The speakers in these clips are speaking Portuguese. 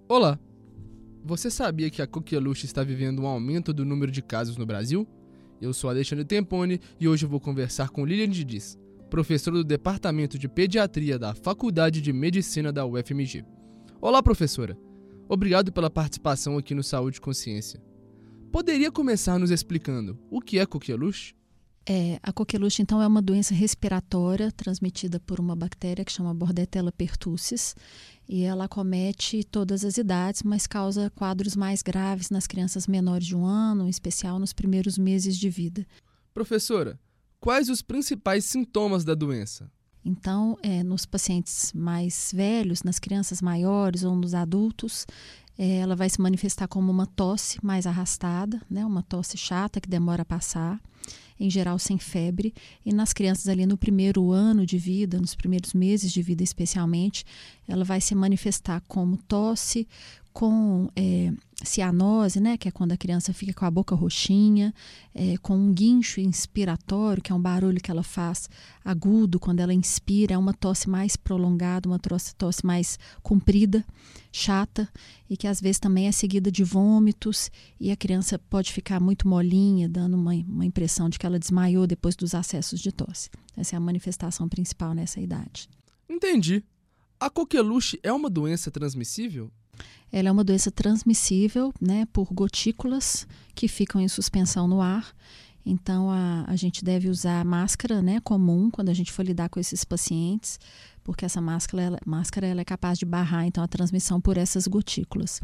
Olá! Você sabia que a coqueluche está vivendo um aumento do número de casos no Brasil? Eu sou Alexandre Temponi e hoje eu vou conversar com Lilian Diniz, professora do Departamento de Pediatria da Faculdade de Medicina da UFMG. Olá, professora! Obrigado pela participação aqui no Saúde e Consciência. Poderia começar nos explicando o que é coqueluche? A coqueluche, então, é uma doença respiratória transmitida por uma bactéria que chama Bordetella pertussis, e ela acomete todas as idades, mas causa quadros mais graves nas crianças menores de 1 ano, em especial nos primeiros meses de vida. Professora, quais os principais sintomas da doença? Então, nos pacientes mais velhos, nas crianças maiores ou nos adultos, ela vai se manifestar como uma tosse mais arrastada, né? Uma tosse chata que demora a passar, em geral sem febre. E nas crianças ali no primeiro ano de vida, nos primeiros meses de vida especialmente, ela vai se manifestar como tosse, com cianose, né, que é quando a criança fica com a boca roxinha, com um guincho inspiratório, que é um barulho que ela faz agudo quando ela inspira, é uma tosse mais prolongada, uma tosse mais comprida, chata, e que às vezes também é seguida de vômitos, e a criança pode ficar muito molinha, dando uma impressão de que ela desmaiou depois dos acessos de tosse. Essa é a manifestação principal nessa idade. Entendi. A coqueluche é uma doença transmissível? Ela é uma doença transmissível, né, por gotículas que ficam em suspensão no ar. Então, a gente deve usar máscara, né, comum quando a gente for lidar com esses pacientes, porque essa máscara ela é capaz de barrar então, a transmissão por essas gotículas.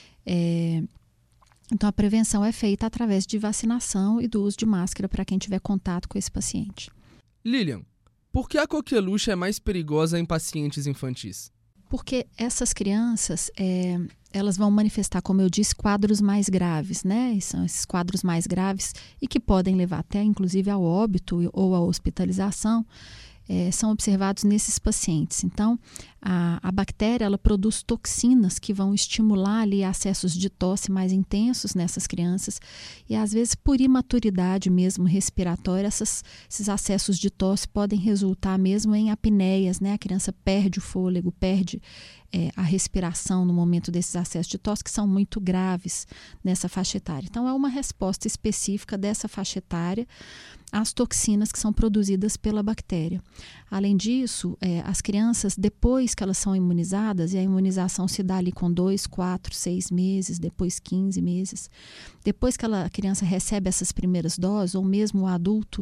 Então, a prevenção é feita através de vacinação e do uso de máscara para quem tiver contato com esse paciente. Lilian, por que a coqueluche é mais perigosa em pacientes infantis? Porque essas crianças, elas vão manifestar, como eu disse, quadros mais graves, né? E são esses quadros mais graves e que podem levar até, inclusive, ao óbito ou à hospitalização, são observados nesses pacientes. Então, a bactéria ela produz toxinas que vão estimular ali acessos de tosse mais intensos nessas crianças e, às vezes, por imaturidade mesmo respiratória, esses acessos de tosse podem resultar mesmo em apneias, né? A criança perde o fôlego, perde a respiração no momento desses acessos de tosse, que são muito graves nessa faixa etária. Então, é uma resposta específica dessa faixa etária às toxinas que são produzidas pela bactéria. Além disso, as crianças, depois que elas são imunizadas, e a imunização se dá ali com 2, 4, 6 meses, depois 15 meses, depois que a criança recebe essas primeiras doses, ou mesmo o adulto,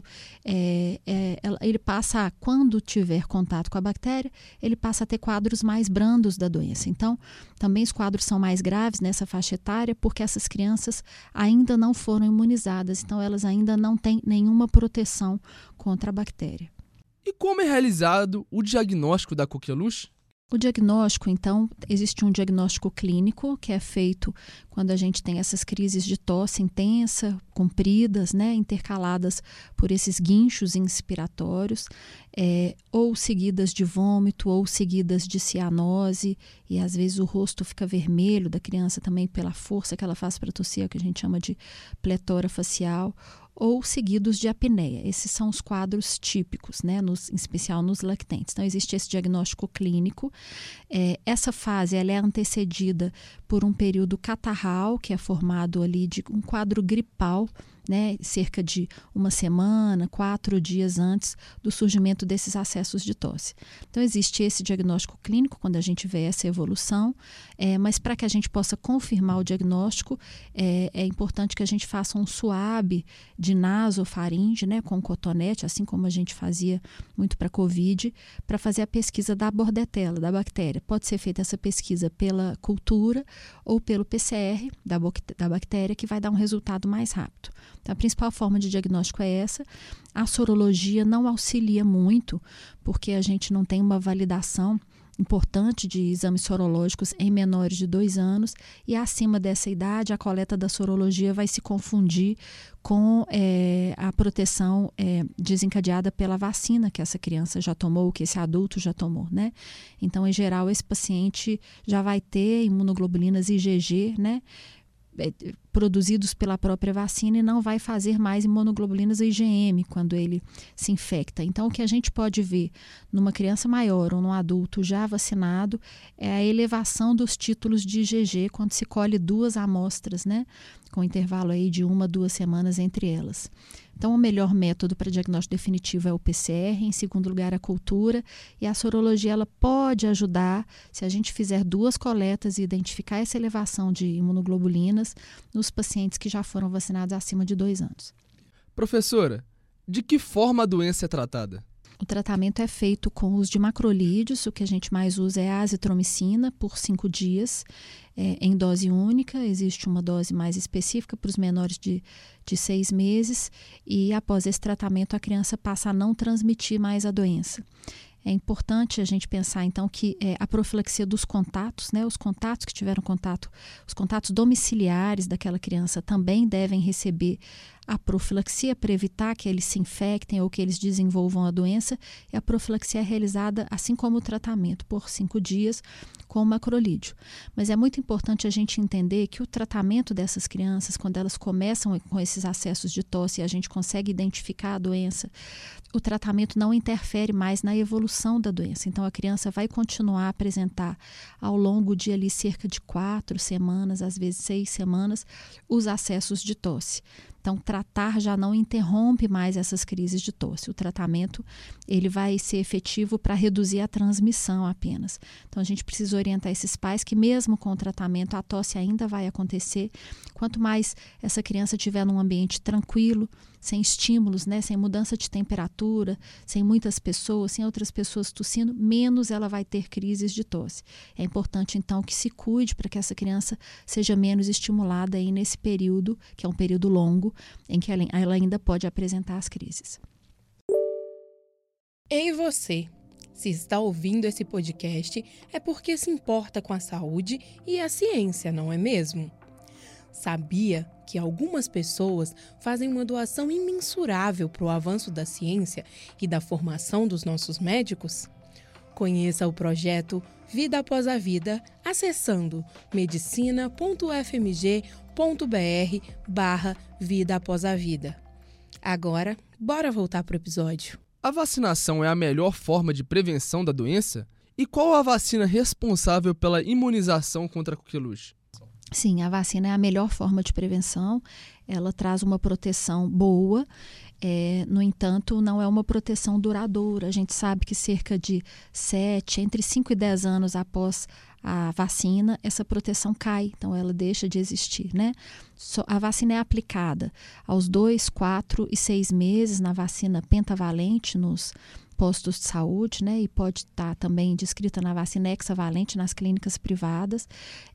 ele passa, quando tiver contato com a bactéria, ele passa a ter quadros mais brandos da doença. Então, também os quadros são mais graves nessa faixa etária, porque essas crianças ainda não foram imunizadas, então elas ainda não têm nenhuma proteção contra a bactéria. E como é realizado o diagnóstico da coqueluche? O diagnóstico, então, existe um diagnóstico clínico que é feito quando a gente tem essas crises de tosse intensa, compridas, né, intercaladas por esses guinchos inspiratórios, ou seguidas de vômito, ou seguidas de cianose, e às vezes o rosto fica vermelho da criança também pela força que ela faz para tossir, que a gente chama de pletora facial, ou seguidos de apneia. Esses são os quadros típicos, né, em especial nos lactentes. Então, existe esse diagnóstico clínico. Essa fase ela é antecedida por um período catarral, que é formado ali de um quadro gripal, né, cerca de 1 semana, 4 dias antes do surgimento desses acessos de tosse. Então, existe esse diagnóstico clínico, quando a gente vê essa evolução, mas para que a gente possa confirmar o diagnóstico, é importante que a gente faça um swab de nasofaringe, né, com cotonete, assim como a gente fazia muito para a COVID, para fazer a pesquisa da Bordetella, da bactéria. Pode ser feita essa pesquisa pela cultura ou pelo PCR da bactéria, que vai dar um resultado mais rápido. Então, a principal forma de diagnóstico é essa. A sorologia não auxilia muito, porque a gente não tem uma validação importante de exames sorológicos em menores de 2 anos, e acima dessa idade a coleta da sorologia vai se confundir com a proteção desencadeada pela vacina que essa criança já tomou, que esse adulto já tomou, né? Então, em geral, esse paciente já vai ter imunoglobulinas IgG, né, produzidos pela própria vacina e não vai fazer mais imunoglobulinas IgM quando ele se infecta. Então, o que a gente pode ver numa criança maior ou num adulto já vacinado é a elevação dos títulos de IgG quando se colhe 2 amostras, né, com intervalo aí de 1 a 2 semanas entre elas. Então, o melhor método para diagnóstico definitivo é o PCR, em segundo lugar a cultura, e a sorologia ela pode ajudar se a gente fizer 2 coletas e identificar essa elevação de imunoglobulinas nos pacientes que já foram vacinados acima de 2 anos. Professora, de que forma a doença é tratada? O tratamento é feito com uso de macrolídeos, o que a gente mais usa é a azitromicina por 5 dias, em dose única. Existe uma dose mais específica para os menores de 6 meses e após esse tratamento a criança passa a não transmitir mais a doença. É importante a gente pensar, então, que a profilaxia dos contatos, né, os contatos que tiveram contato, os contatos domiciliares daquela criança também devem receber a profilaxia para evitar que eles se infectem ou que eles desenvolvam a doença. E a profilaxia é realizada, assim como o tratamento, por 5 dias com macrolídeo. Mas é muito importante a gente entender que o tratamento dessas crianças, quando elas começam com esses acessos de tosse e a gente consegue identificar a doença, o tratamento não interfere mais na evolução da doença. Então, a criança vai continuar a apresentar ao longo de ali cerca de 4 semanas, às vezes 6 semanas, os acessos de tosse. Então, tratar já não interrompe mais essas crises de tosse. O tratamento ele vai ser efetivo para reduzir a transmissão apenas. Então, a gente precisa orientar esses pais que mesmo com o tratamento a tosse ainda vai acontecer. Quanto mais essa criança estiver num ambiente tranquilo, sem estímulos, né, sem mudança de temperatura, sem muitas pessoas, sem outras pessoas tossindo, menos ela vai ter crises de tosse. É importante, então, que se cuide para que essa criança seja menos estimulada aí nesse período, que é um período longo, em que ela ainda pode apresentar as crises. Ei você, se está ouvindo esse podcast é porque se importa com a saúde e a ciência, não é mesmo? Sabia que algumas pessoas fazem uma doação imensurável para o avanço da ciência e da formação dos nossos médicos? Conheça o projeto Vida Após a Vida acessando medicina.fmg.br/Vida Após a Vida. Agora, bora voltar para o episódio. A vacinação é a melhor forma de prevenção da doença? E qual a vacina responsável pela imunização contra a coqueluche? Sim, a vacina é a melhor forma de prevenção, ela traz uma proteção boa, no entanto, não é uma proteção duradoura. A gente sabe que cerca de entre 5 e 10 anos após a vacina, essa proteção cai, então ela deixa de existir, né? A vacina é aplicada aos 2, 4 e 6 meses na vacina pentavalente nos postos de saúde, né, e pode estar também descrita na vacina hexavalente nas clínicas privadas.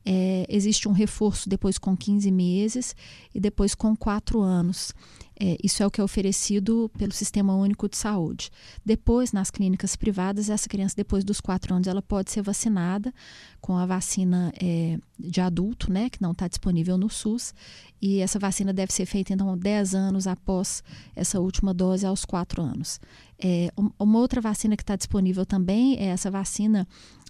Existe um reforço depois com 15 meses e depois com 4 anos. Isso é o que é oferecido pelo Sistema Único de Saúde. Depois, nas clínicas privadas, essa criança, depois dos 4 anos, ela pode ser vacinada com a vacina de adulto, né, que não está disponível no SUS. E essa vacina deve ser feita, então, 10 anos após essa última dose, aos 4 anos. Uma outra vacina que está disponível também é essa vacina,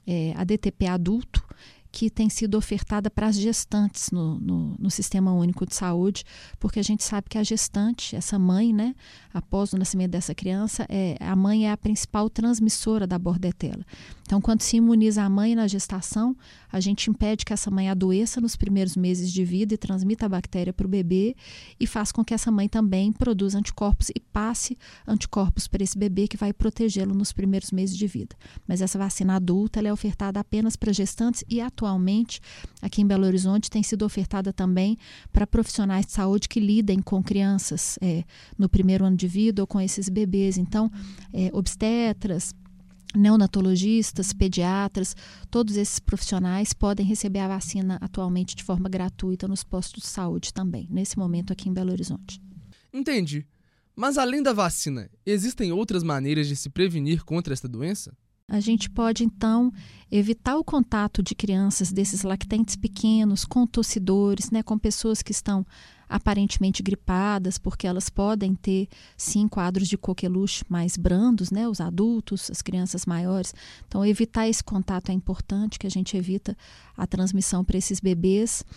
a DTP adulto, que tem sido ofertada para as gestantes no Sistema Único de Saúde, porque a gente sabe que a gestante, essa mãe, né, após o nascimento dessa criança, a mãe é a principal transmissora da bordetela. Então, quando se imuniza a mãe na gestação, a gente impede que essa mãe adoeça nos primeiros meses de vida e transmita a bactéria para o bebê e faz com que essa mãe também produza anticorpos e passe anticorpos para esse bebê que vai protegê-lo nos primeiros meses de vida. Mas essa vacina adulta ela é ofertada apenas para gestantes e atualmente, aqui em Belo Horizonte, tem sido ofertada também para profissionais de saúde que lidem com crianças no primeiro ano de vida ou com esses bebês. Então, obstetras, neonatologistas, pediatras, todos esses profissionais podem receber a vacina atualmente de forma gratuita nos postos de saúde também, nesse momento aqui em Belo Horizonte. Entendi. Mas além da vacina, existem outras maneiras de se prevenir contra esta doença? A gente pode, então, evitar o contato de crianças desses lactentes pequenos com tossidores, né, com pessoas que estão aparentemente gripadas, porque elas podem ter, sim, quadros de coqueluche mais brandos, né, os adultos, as crianças maiores. Então, evitar esse contato é importante, que a gente evita a transmissão para esses bebês.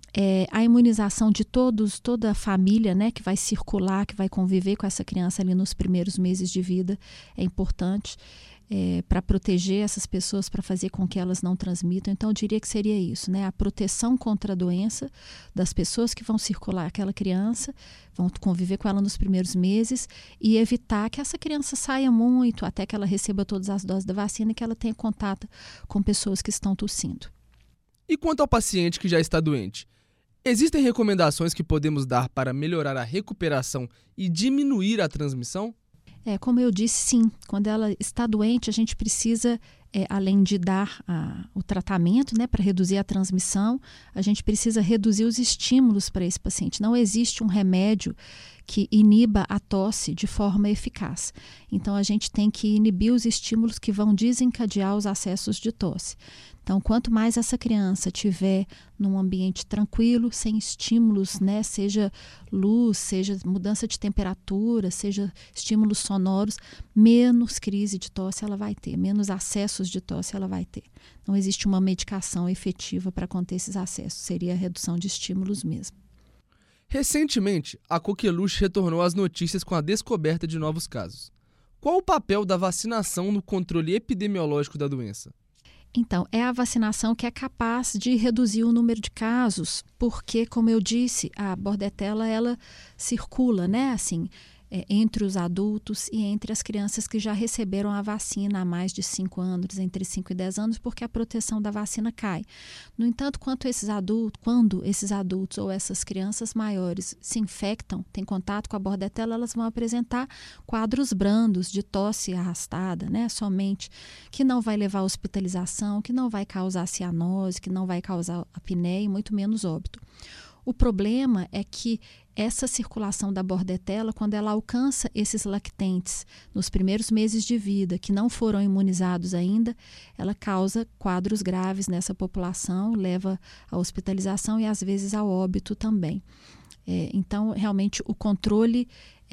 A imunização de toda a família, né, que vai circular, que vai conviver com essa criança ali nos primeiros meses de vida, é importante para proteger essas pessoas, para fazer com que elas não transmitam. Então, eu diria que seria isso, né, a proteção contra a doença das pessoas que vão circular aquela criança, vão conviver com ela nos primeiros meses e evitar que essa criança saia muito até que ela receba todas as doses da vacina e que ela tenha contato com pessoas que estão tossindo. E quanto ao paciente que já está doente? Existem recomendações que podemos dar para melhorar a recuperação e diminuir a transmissão? Como eu disse, sim. Quando ela está doente, a gente precisa, além de dar o tratamento, né, para reduzir a transmissão, a gente precisa reduzir os estímulos para esse paciente. Não existe um remédio que iniba a tosse de forma eficaz. Então, a gente tem que inibir os estímulos que vão desencadear os acessos de tosse. Então, quanto mais essa criança tiver num ambiente tranquilo, sem estímulos, né, seja luz, seja mudança de temperatura, seja estímulos sonoros, menos crise de tosse ela vai ter, menos acessos de tosse ela vai ter. Não existe uma medicação efetiva para conter esses acessos, seria a redução de estímulos mesmo. Recentemente, a coqueluche retornou às notícias com a descoberta de novos casos. Qual o papel da vacinação no controle epidemiológico da doença? Então, é a vacinação que é capaz de reduzir o número de casos, porque, como eu disse, a bordetela ela circula, né, assim, entre os adultos e entre as crianças que já receberam a vacina há mais de 5 anos, entre 5 e 10 anos, porque a proteção da vacina cai. No entanto, quando esses adultos ou essas crianças maiores se infectam, têm contato com a bordetela, elas vão apresentar quadros brandos de tosse arrastada, né, somente, que não vai levar à hospitalização, que não vai causar cianose, que não vai causar apneia e muito menos óbito. O problema é que essa circulação da bordetela, quando ela alcança esses lactentes nos primeiros meses de vida, que não foram imunizados ainda, ela causa quadros graves nessa população, leva à hospitalização e às vezes ao óbito também. Então, realmente, o controle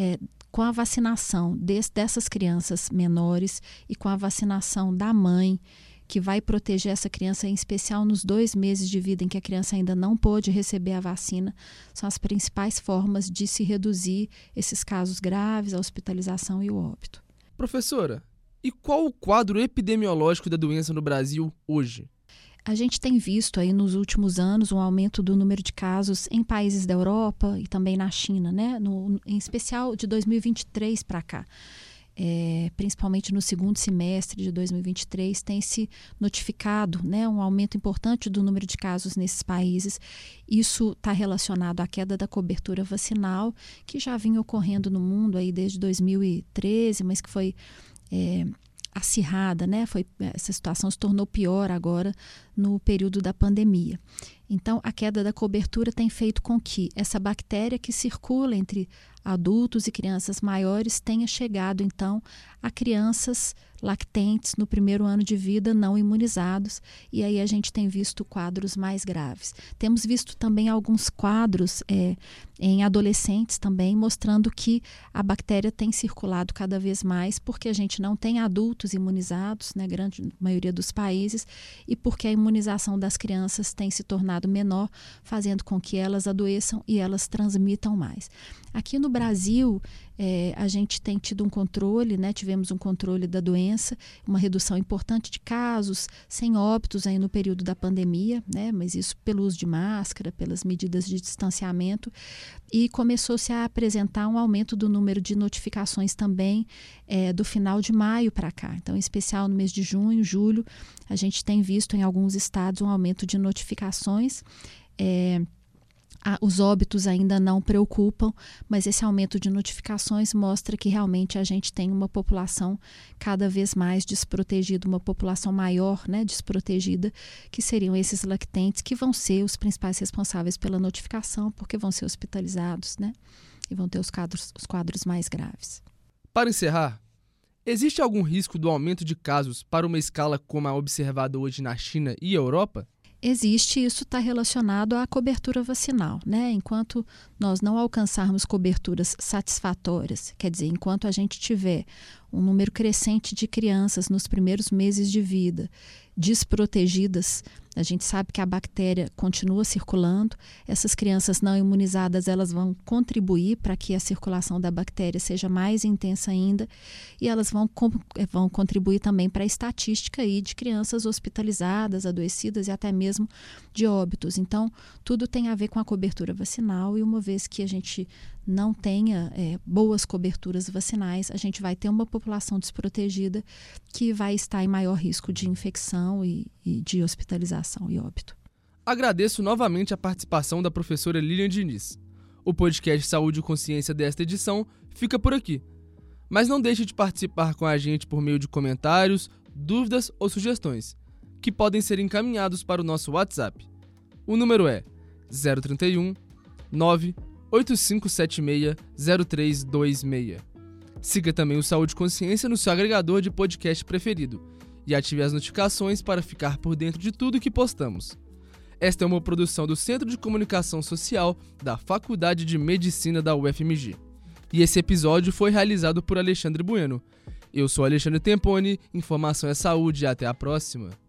com a vacinação dessas crianças menores e com a vacinação da mãe, que vai proteger essa criança, em especial nos 2 meses de vida em que a criança ainda não pôde receber a vacina, são as principais formas de se reduzir esses casos graves, a hospitalização e o óbito. Professora, e qual o quadro epidemiológico da doença no Brasil hoje? A gente tem visto aí nos últimos anos um aumento do número de casos em países da Europa e também na China, né? Em especial de 2023 para cá. Principalmente no segundo semestre de 2023, tem se notificado, né, um aumento importante do número de casos nesses países. Isso está relacionado à queda da cobertura vacinal, que já vinha ocorrendo no mundo aí desde 2013, mas que foi acirrada, né? Essa situação se tornou pior agora no período da pandemia. Então, a queda da cobertura tem feito com que essa bactéria que circula entre adultos e crianças maiores tenha chegado, então, a crianças lactentes no primeiro ano de vida não imunizados, e aí a gente tem visto quadros mais graves. Temos visto também alguns quadros em adolescentes também, mostrando que a bactéria tem circulado cada vez mais, porque a gente não tem adultos imunizados, na grande maioria dos países, e porque a imunização das crianças tem se tornado menor, fazendo com que elas adoeçam e elas transmitam mais. Aqui no Brasil, a gente tem tido um controle, né? Tivemos um controle da doença, uma redução importante de casos, sem óbitos aí no período da pandemia, né? Mas isso pelo uso de máscara, pelas medidas de distanciamento, e começou-se a apresentar um aumento do número de notificações também do final de maio para cá. Então, em especial no mês de junho, julho, a gente tem visto em alguns estados um aumento de notificações. Os óbitos ainda não preocupam, mas esse aumento de notificações mostra que realmente a gente tem uma população cada vez mais desprotegida, uma população maior, né, desprotegida, que seriam esses lactentes que vão ser os principais responsáveis pela notificação, porque vão ser hospitalizados, né, e vão ter os quadros mais graves. Para encerrar, existe algum risco do aumento de casos para uma escala como a observada hoje na China e Europa? Existe, isso está relacionado à cobertura vacinal, né? Enquanto nós não alcançarmos coberturas satisfatórias, quer dizer, enquanto a gente tiver um número crescente de crianças nos primeiros meses de vida desprotegidas. A gente sabe que a bactéria continua circulando. Essas crianças não imunizadas, elas vão contribuir para que a circulação da bactéria seja mais intensa ainda, e elas vão contribuir também para a estatística aí de crianças hospitalizadas, adoecidas e até mesmo de óbitos. Então, tudo tem a ver com a cobertura vacinal, e uma vez que a gente não tenha boas coberturas vacinais, a gente vai ter uma população desprotegida que vai estar em maior risco de infecção e de hospitalização e óbito. Agradeço novamente a participação da professora Lilian Diniz. O podcast Saúde e Consciência desta edição fica por aqui. Mas não deixe de participar com a gente por meio de comentários, dúvidas ou sugestões, que podem ser encaminhados para o nosso WhatsApp. O número é 031 98576 0326. Siga também o Saúde e Consciência no seu agregador de podcast preferido e ative as notificações para ficar por dentro de tudo que postamos. Esta é uma produção do Centro de Comunicação Social da Faculdade de Medicina da UFMG. E esse episódio foi realizado por Alexandre Bueno. Eu sou Alexandre Temponi, informação é saúde e até a próxima.